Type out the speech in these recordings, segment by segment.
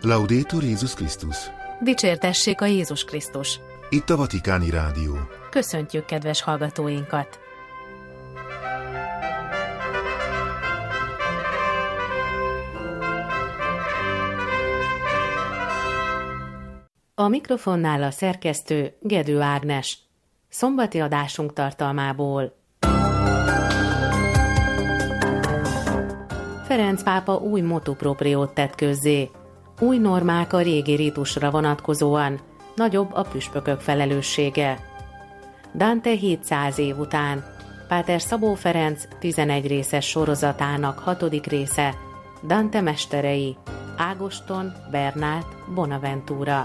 Laudetur Jézus Krisztus! Dicsértessék a Jézus Krisztus! Itt a Vatikáni Rádió. Köszöntjük kedves hallgatóinkat! A mikrofonnál a szerkesztő Gedő Ágnes. Szombati adásunk tartalmából. Ferenc pápa új motu propriót tett közzé. Új normák a régi rítusra vonatkozóan, nagyobb a püspökök felelőssége. Dante 700 év után, Páter Szabó Ferenc 11 részes sorozatának 6. része, Dante mesterei, Ágoston, Bernát, Bonaventura.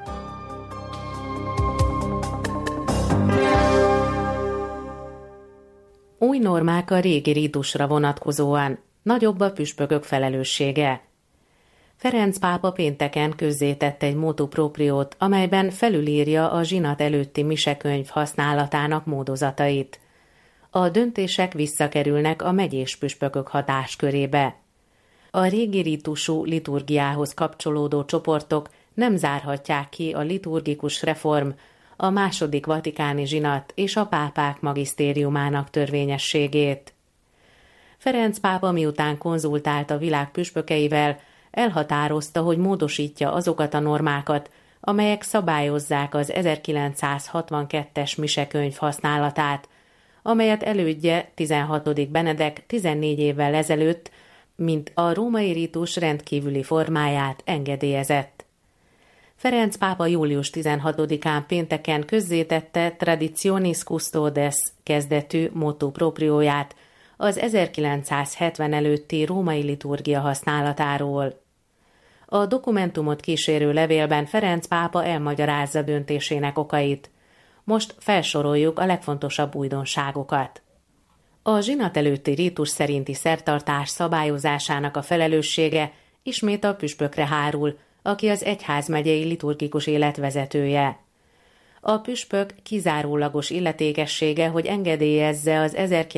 Új normák a régi rítusra vonatkozóan, nagyobb a püspökök felelőssége. Ferenc pápa pénteken közzétett egy motu propriót, amelyben felülírja a zsinat előtti misekönyv használatának módozatait. A döntések visszakerülnek a megyés püspökök hatáskörébe. A régi rítusú liturgiához kapcsolódó csoportok nem zárhatják ki a liturgikus reform, a második vatikáni zsinat és a pápák magisztériumának törvényességét. Ferenc pápa miután konzultált a világ püspökeivel, elhatározta, hogy módosítja azokat a normákat, amelyek szabályozzák az 1962-es misekönyv használatát, amelyet elődje 16. Benedek 14 évvel ezelőtt, mint a római rítus rendkívüli formáját engedélyezett. Ferenc pápa július 16-án pénteken közzétette Traditionis Custodes kezdetű motu proprióját az 1970 előtti római liturgia használatáról. A dokumentumot kísérő levélben Ferenc pápa elmagyarázza döntésének okait. Most felsoroljuk a legfontosabb újdonságokat. A zsinat előtti rítus szerinti szertartás szabályozásának a felelőssége ismét a püspökre hárul, aki az egyházmegyei liturgikus élet vezetője. A püspök kizárólagos illetékessége, hogy engedélyezze az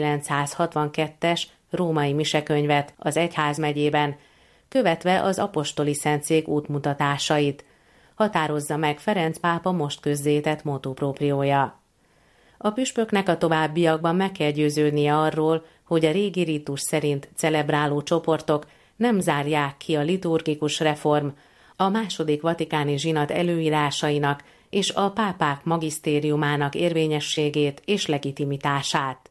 1962-es római misekönyvet az egyházmegyében, követve az apostoli szentszék útmutatásait, határozza meg Ferenc pápa most közzétett motu propriója. A püspöknek a továbbiakban meg kell győződnie arról, hogy a régi rítus szerint celebráló csoportok nem zárják ki a liturgikus reform, a második vatikáni zsinat előírásainak és a pápák magisztériumának érvényességét és legitimitását.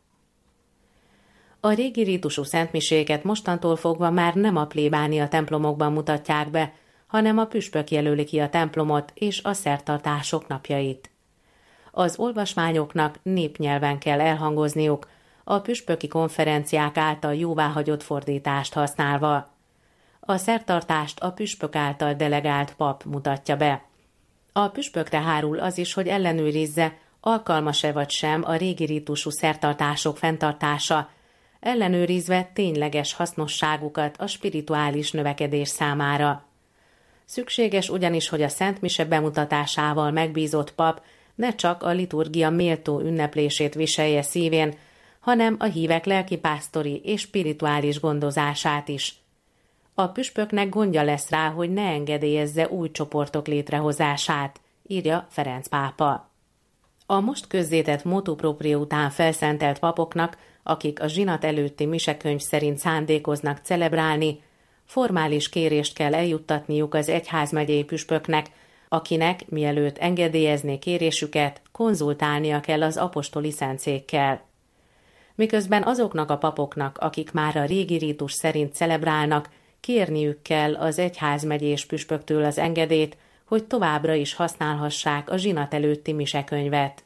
A régi rítusú szentmiséket mostantól fogva már nem a plébánia templomokban mutatják be, hanem a püspök jelöli ki a templomot és a szertartások napjait. Az olvasmányoknak népnyelven kell elhangozniuk, a püspöki konferenciák által jóváhagyott fordítást használva. A szertartást a püspök által delegált pap mutatja be. A püspökre hárul az is, hogy ellenőrizze, alkalmas-e vagy sem a régi rítusú szertartások fenntartása, ellenőrizve tényleges hasznosságukat a spirituális növekedés számára. Szükséges ugyanis, hogy a Szent Mise bemutatásával megbízott pap ne csak a liturgia méltó ünneplését viselje szívén, hanem a hívek lelkipásztori és spirituális gondozását is. A püspöknek gondja lesz rá, hogy ne engedélyezze új csoportok létrehozását, írja Ferenc pápa. A most közzétett motu proprió után felszentelt papoknak, akik a zsinat előtti misekönyv szerint szándékoznak celebrálni, formális kérést kell eljuttatniuk az egyházmegyei püspöknek, akinek, mielőtt engedélyezni kérésüket, konzultálnia kell az apostoli szentszékkel. Miközben azoknak a papoknak, akik már a régi rítus szerint celebrálnak, kérniük kell az egyházmegyés püspöktől az engedélyt, hogy továbbra is használhassák a zsinat előtti misekönyvet.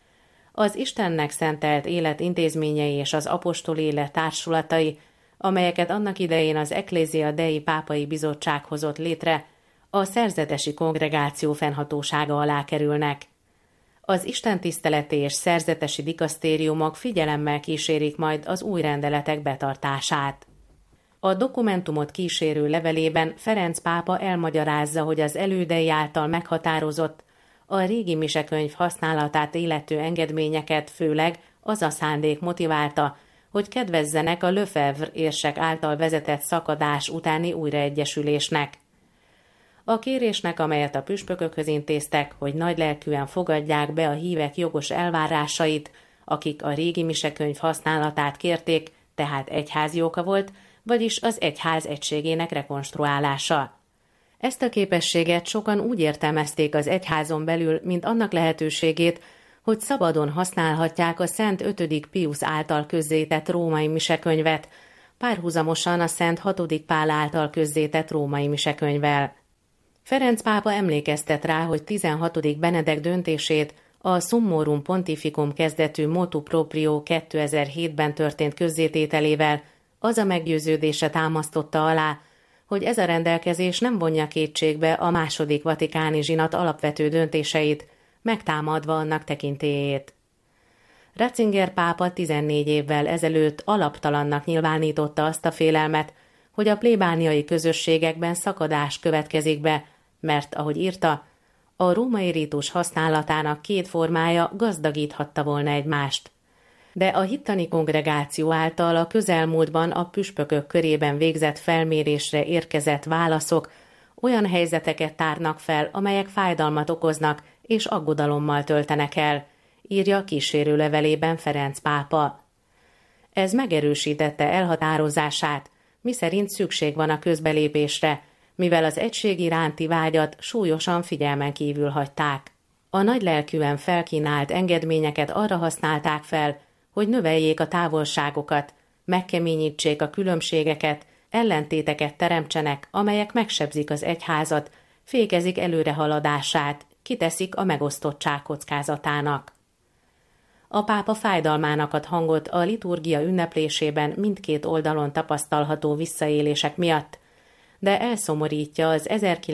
Az Istennek szentelt élet intézményei és az apostoli élet társulatai, amelyeket annak idején az Ecclesia Dei pápai bizottság hozott létre, a szerzetesi kongregáció fennhatósága alá kerülnek. Az istentiszteleti és szerzetesi dikasztériumok figyelemmel kísérik majd az új rendeletek betartását. A dokumentumot kísérő levelében Ferenc pápa elmagyarázza, hogy az elődei által meghatározott, a régi misekönyv használatát illető engedményeket főleg az a szándék motiválta, hogy kedvezzenek a Lefebvre érsek által vezetett szakadás utáni újraegyesülésnek. A kérésnek, amelyet a püspökökhöz intéztek, hogy nagylelkűen fogadják be a hívek jogos elvárásait, akik a régi misekönyv használatát kérték, tehát egyházi oka volt, vagyis az egyház egységének rekonstruálása. Ezt a képességet sokan úgy értelmezték az egyházon belül, mint annak lehetőségét, hogy szabadon használhatják a Szent 5. Piusz által közzétett római misekönyvet, párhuzamosan a Szent 6. Pál által közzétett római misekönyvvel. Ferenc pápa emlékeztet rá, hogy 16. Benedek döntését a Summorum Pontificum kezdetű motu proprio 2007-ben történt közzétételével az a meggyőződése támasztotta alá, hogy ez a rendelkezés nem vonja kétségbe a II. Vatikáni zsinat alapvető döntéseit, megtámadva annak tekintélyét. Ratzinger pápa 14 évvel ezelőtt alaptalannak nyilvánította azt a félelmet, hogy a plébániai közösségekben szakadás következik be, mert, ahogy írta, a római rítus használatának két formája gazdagíthatta volna egymást. De a hittani kongregáció által a közelmúltban a püspökök körében végzett felmérésre érkezett válaszok olyan helyzeteket tárnak fel, amelyek fájdalmat okoznak és aggodalommal töltenek el, írja kísérő levelében Ferenc pápa. Ez megerősítette elhatározását, miszerint szükség van a közbelépésre, mivel az egység iránti vágyat súlyosan figyelmen kívül hagyták. A nagylelkűen felkínált engedményeket arra használták fel, hogy növeljék a távolságokat, megkeményítsék a különbségeket, ellentéteket teremtsenek, amelyek megsebzik az egyházat, fékezik előrehaladását, kiteszik a megosztottság kockázatának. A pápa fájdalmának ad hangot a liturgia ünneplésében mindkét oldalon tapasztalható visszaélések miatt, de elszomorítja az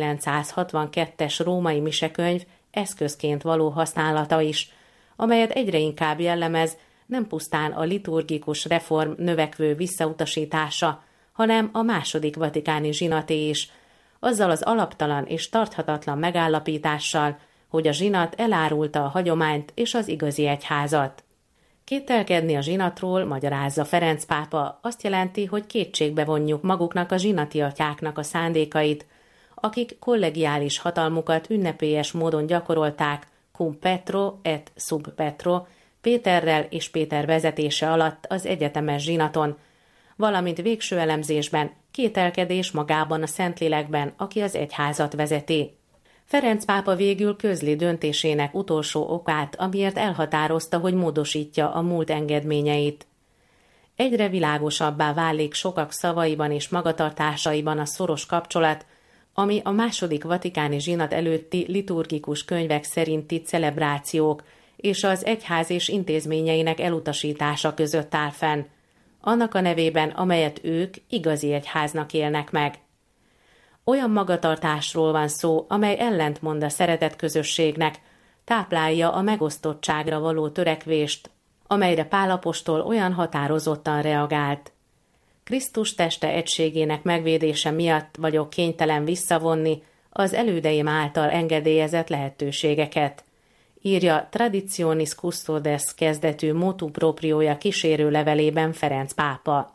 1962-es római misekönyv eszközként való használata is, amelyet egyre inkább jellemez nem pusztán a liturgikus reform növekvő visszautasítása, hanem a II. Vatikáni zsinaté is, azzal az alaptalan és tarthatatlan megállapítással, hogy a zsinat elárulta a hagyományt és az igazi egyházat. Kételkedni a zsinatról, magyarázza Ferenc pápa, azt jelenti, hogy kétségbe vonjuk maguknak a zsinati atyáknak a szándékait, akik kollegiális hatalmukat ünnepélyes módon gyakorolták cum Petro et sub Petro, Péterrel és Péter vezetése alatt az egyetemes zsinaton, valamint végső elemzésben kételkedés magában a Szentlélekben, aki az egyházat vezeti. Ferenc pápa végül közli döntésének utolsó okát, amiért elhatározta, hogy módosítja a múlt engedményeit. Egyre világosabbá válik sokak szavaiban és magatartásaiban a szoros kapcsolat, ami a II. Vatikáni zsinat előtti liturgikus könyvek szerinti celebrációk és az egyház és intézményeinek elutasítása között áll fenn, annak a nevében, amelyet ők igazi egyháznak élnek meg. Olyan magatartásról van szó, amely ellentmond a szeretett közösségnek, táplálja a megosztottságra való törekvést, amelyre Pál apostol olyan határozottan reagált. Krisztus teste egységének megvédése miatt vagyok kénytelen visszavonni az elődeim által engedélyezett lehetőségeket, írja Traditionis Custodes kezdetű motu proprioja kísérő levelében Ferenc pápa.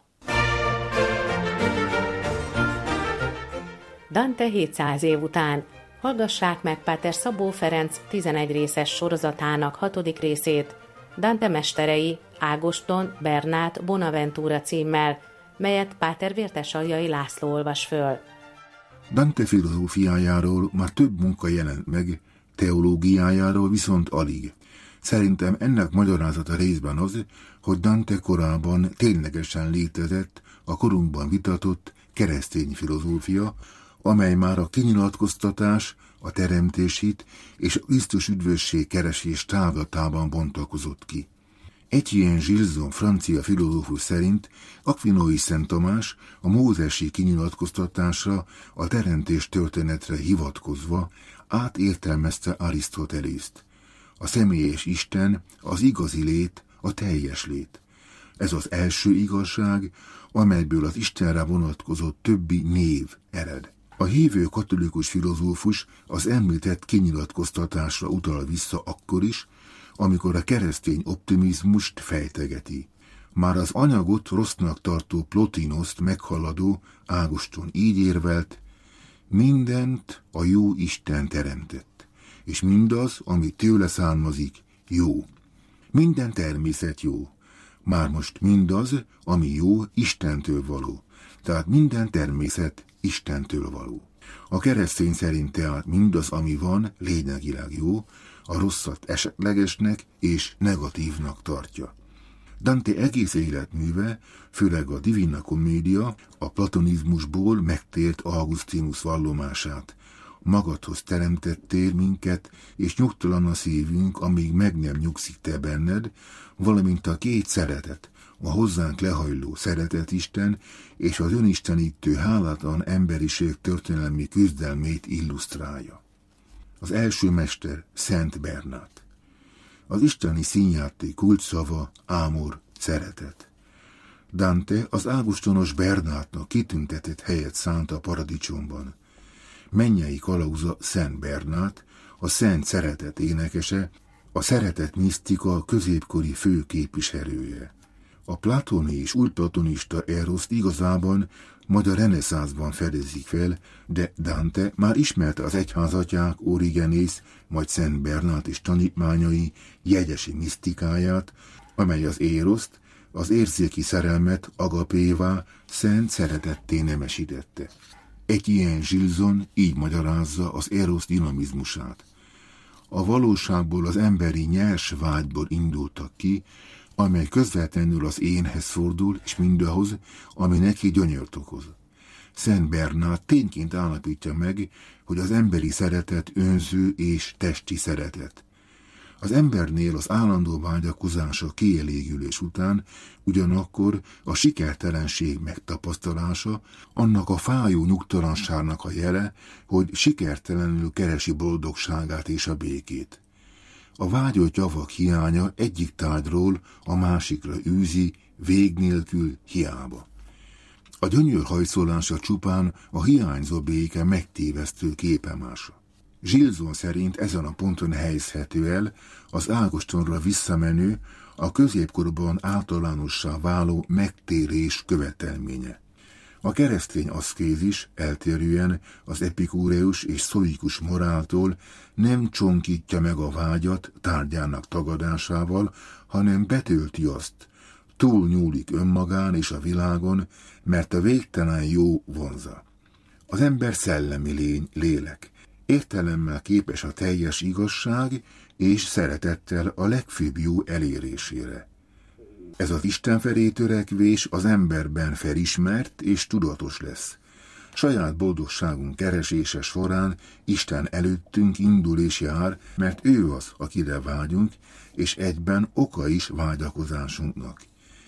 Dante 700 év után. Hallgassák meg Páter Szabó Ferenc 11 részes sorozatának 6. részét, Dante mesterei Ágoston, Bernát, Bonaventura címmel, melyet Páter Vértesaljai László olvas föl. Dante filozófiájáról már több munka jelent meg, teológiájáról viszont alig. Szerintem ennek magyarázata részben az, hogy Dante korában ténylegesen létezett a korunkban vitatott keresztény filozófia, amely már a kinyilatkoztatás, a teremtését és a Krisztus üdvösség keresés távlatában bontakozott ki. Etienne Gilson francia filozófus szerint Aquinói Szent Tamás a mózesi kinyilatkoztatásra, a teremtés történetre hivatkozva átértelmezte Arisztotelészt. A személyes Isten az igazi lét, a teljes lét. Ez az első igazság, amelyből az Istenre vonatkozó többi név ered. A hívő katolikus filozófus az említett kinyilatkoztatásra utal vissza akkor is, amikor a keresztény optimizmust fejtegeti. Már az anyagot rossznak tartó Plotinoszt meghaladó Ágoston így érvelt: Mindent a jó Isten teremtett, és mindaz, ami tőle származik, jó. Minden természet jó. Már most mindaz, ami jó, Istentől való. Tehát minden természet Istentől való. A keresztény szerint tehát mindaz, ami van, lényegileg jó, a rosszat esetlegesnek és negatívnak tartja. Dante egész életműve, főleg a Divina Commedia, a platonizmusból megtért Augustinus vallomását. Magadhoz teremtettél minket, és nyugtalan a szívünk, amíg meg nem nyugszik te benned, valamint a két szeretet, a hozzánk lehajló szeretetisten és az önistenítő hálátlan emberiség történelmi küzdelmét illusztrálja. Az első mester Szent Bernát. Az isteni színjáték kulcsszava ámor, szeretet. Dante az águstonos Bernátnak kitüntetett helyet szánt a paradicsomban. Mennyei kalauza Szent Bernát, a szent szeretet énekese, a szeretet misztika középkori fő képviselője. A platoni és újplatonista Eroszt igazában majd a reneszánszban fedezik fel, de Dante már ismerte az egyházatják Origenész, majd Szent Bernát és tanítmányai jegyesi misztikáját, amely az Éroszt, az érzéki szerelmet agapévá, szent szeretetté nemesítette. Egy ilyen Gilson így magyarázza az Eros dinamizmusát. A valóságból az emberi nyers vágyból indultak ki, amely közvetlenül az énhez fordul, és mindahhoz, ami neki gyönyört okoz. Szent Bernát tényként állapítja meg, hogy az emberi szeretet önző és testi szeretet. Az embernél az állandó vágyakozása kielégülés után ugyanakkor a sikertelenség megtapasztalása, annak a fájó nyugtalanságnak a jele, hogy sikertelenül keresi boldogságát és a békét. A vágyott javak hiánya egyik tárgyról a másikra űzi, vég nélkül hiába. A gyönyör hajszolása csupán a hiányzó béke megtévesztő képemása. Gilson szerint ezen a ponton helyezhető el az ágostonra visszamenő, a középkorban általánossá váló megtérés követelménye. A keresztény aszkézis eltérően az epikúreus és sztoikus moráltól nem csonkítja meg a vágyat tárgyának tagadásával, hanem betölti azt, túlnyúlik önmagán és a világon, mert a végtelen jó vonza. Az ember szellemi lény, lélek, értelemmel képes a teljes igazság és szeretettel a legfőbb jó elérésére. Ez az Isten felé törekvés az emberben felismert és tudatos lesz. Saját boldogságunk keresése során Isten előttünk indul és jár, mert ő az, akire vágyunk, és egyben oka is vágyakozásunknak.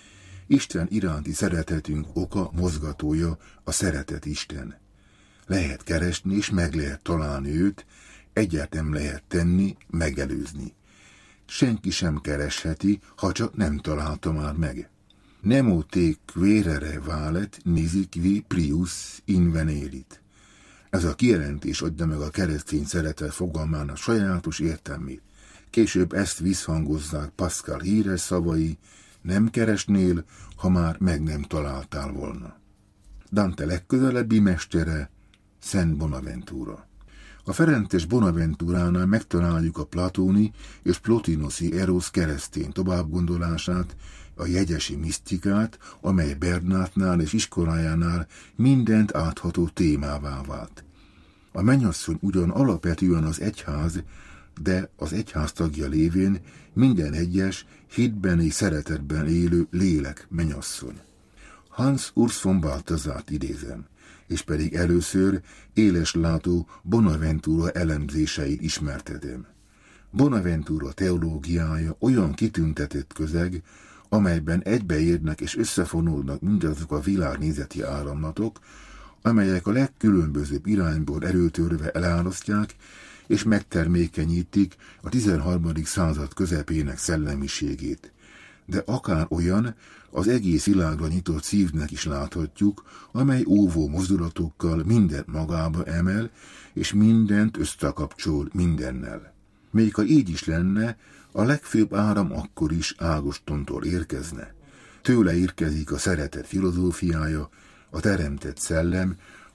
Isten iránti szeretetünk oka, mozgatója a szeretet Isten. Lehet keresni és meg lehet találni őt, egyáltalán lehet tenni, megelőzni. Senki sem keresheti, ha csak nem találta már meg. Nemo te quaerere valet nisi qui prius invenerit. Ez a kijelentés adja meg a keresztény szeretet fogalmának sajátos értelmét. Később ezt visszhangozzák Pascal híres szavai, nem keresnél, ha már meg nem találtál volna. Dante legközelebbi mestere Szent Bonaventura. A ferences Bonaventúránál megtaláljuk a platóni és plotinoszi Eros keresztény továbbgondolását, a jegyesi misztikát, amely Bernátnál és iskolájánál mindent átható témává vált. A mennyasszony ugyan alapvetően az egyház, de az egyház tagja lévén minden egyes, hitben és szeretetben élő lélek mennyasszony. Hans Urs von Balthasárt idézem, és pedig először éleslátó Bonaventura elemzéseit ismertetem. Bonaventura teológiája olyan kitüntetett közeg, amelyben egybeérnek és összefonódnak mindazok a világnézeti áramlatok, amelyek a legkülönbözőbb irányból erőtörve elárasztják és megtermékenyítik a 13. század közepének szellemiségét. De akár olyan, az egész világra nyitott szívnek is láthatjuk, amely óvó mozdulatokkal mindent magába emel, és mindent összekapcsol mindennel. Még ha így is lenne, a legfőbb áram akkor is Ágostontól érkezne. Tőle érkezik a szeretet filozófiája, a teremtett szellem,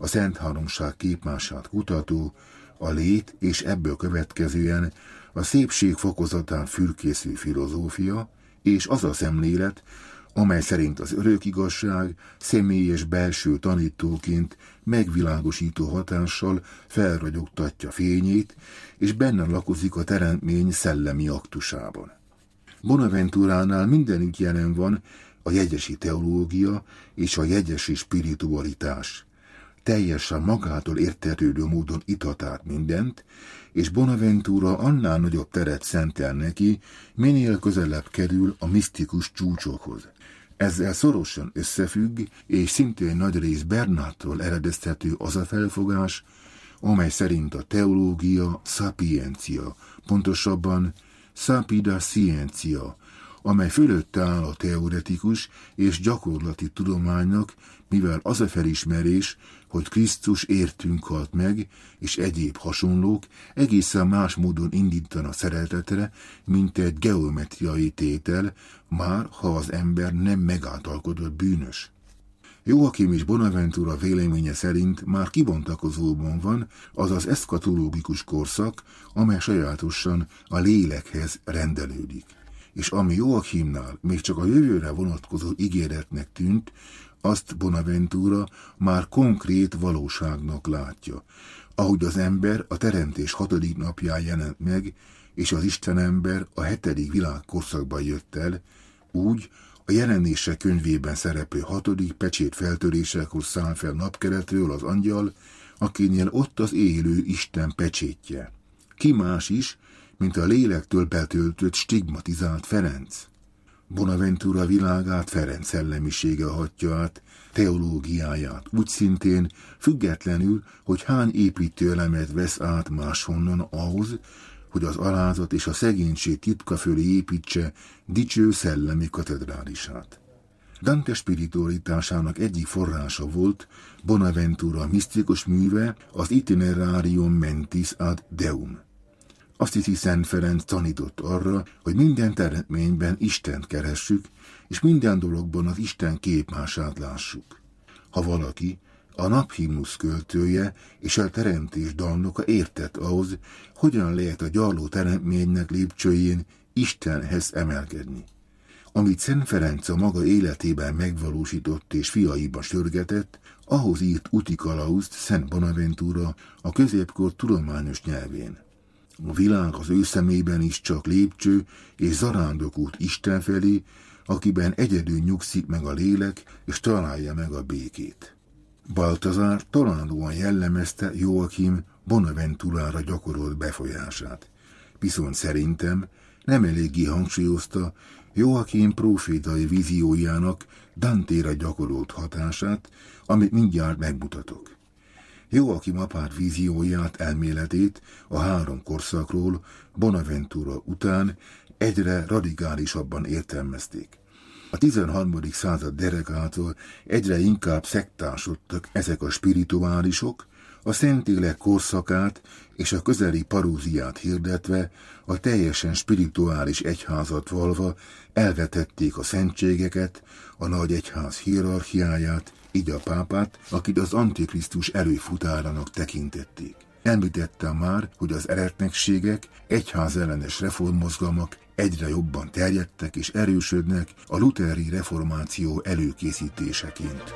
a Szent Háromság képmását kutató, a lét és ebből következően a szépség fokozatán fürkésző filozófia, és az a szemlélet, amely szerint az örök igazság személyes belső tanítóként megvilágosító hatással felragyogtatja fényét, és benne lakozik a teremtmény szellemi aktusában. Bonaventuránál mindenütt jelen van a jegyesi teológia és a jegyesi spiritualitás. Teljesen magától értetődő módon itat át mindent, és Bonaventura annál nagyobb teret szentel neki, minél közelebb kerül a misztikus csúcsokhoz. Ezzel szorosan összefügg, és szintén nagyrészt Bernától eredeztető az a felfogás, amely szerint a teológia sapiencia, pontosabban sapida scientia, amely fölött áll a teoretikus és gyakorlati tudománynak, mivel az a felismerés, hogy Krisztus értünk halt meg, és egyéb hasonlók egészen más módon indítana szeretetre, mint egy geometriai tétel, már ha az ember nem megáltalkodott bűnös. Joachim és Bonaventura véleménye szerint már kibontakozóban van az az eszkatológikus korszak, amely sajátosan a lélekhez rendelődik, és ami Joachimnál még csak a jövőre vonatkozó ígéretnek tűnt, azt Bonaventura már konkrét valóságnak látja, ahogy az ember a teremtés 6. napján jelent meg, és az Istenember a 7. világkorszakban jött el, úgy a Jelenések könyvében szereplő 6. pecsét feltörésekor száll fel napkeretről az angyal, akinél ott az élő Isten pecsétje. Ki más is, mint a lélektől betöltött stigmatizált Ferenc. Bonaventura világát Ferenc szellemisége hatja át, teológiáját, úgy szintén függetlenül, hogy hány építőelemet vesz át máshonnan ahhoz, hogy az alázat és a szegénység titka fölé építse dicső szellemi katedrálisát. Dante spiritualitásának egyik forrása volt Bonaventura misztikus műve, az Itinerarium mentis ad Deum. Azt hiszi Szent Ferenc tanított arra, hogy minden teremtményben Istent keressük, és minden dologban az Isten képmását lássuk. Ha valaki, a naphimnusz költője és a teremtés dalnoka értett ahhoz, hogyan lehet a gyarló teremtménynek lépcsőjén Istenhez emelkedni. Amit Szent Ferenc a maga életében megvalósított és fiaiba sörgetett, ahhoz írt útikalauzt Szent Bonaventura a középkor tudományos nyelvén. A világ az ő szemében is csak lépcső és zarándokút Isten felé, akiben egyedül nyugszik meg a lélek, és találja meg a békét. Baltazár találóan jellemezte Joachim Bonaventurára gyakorolt befolyását. Viszont szerintem nem eléggé hangsúlyozta Joachim profétai víziójának Dantéra gyakorolt hatását, amit mindjárt megmutatok. Joachim apát vízióját, elméletét a 3 korszakról Bonaventura után egyre radikálisabban értelmezték. A 13. század derekától egyre inkább szektásodtak ezek a spirituálisok, a Szentlélek korszakát és a közeli paróziát hirdetve, a teljesen spirituális egyházat valva elvetették a szentségeket, a nagy egyház hierarchiáját, így a pápát, akit az Antikrisztus előfutárának tekintették. Említettem már, hogy az eretnekségek, egyházellenes reformmozgalmak egyre jobban terjedtek és erősödnek a lutheri reformáció előkészítéseként.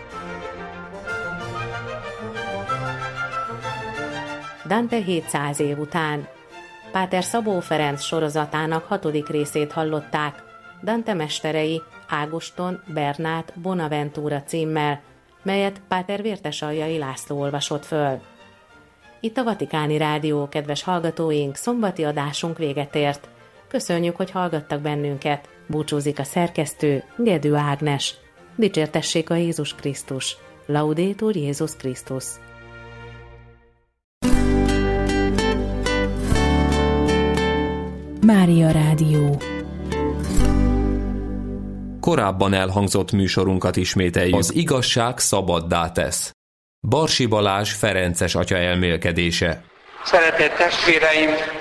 Dante 700 év után. Páter Szabó Ferenc sorozatának 6. részét hallották, Dante mesterei Ágoston, Bernát, Bonaventura címmel, melyet Páter Vértesaljai László olvasott föl. Itt a Vatikáni Rádió, kedves hallgatóink, szombati adásunk véget ért. Köszönjük, hogy hallgattak bennünket. Búcsúzik a szerkesztő, Gedő Ágnes. Dicsértessék a Jézus Krisztus. Laudetur Jézus Krisztus. Mária Rádió. Korábban elhangzott műsorunkat ismételjük. Az igazság szabaddá tesz. Barsi Balázs ferences atya elmélkedése. Szeretett testvéreim,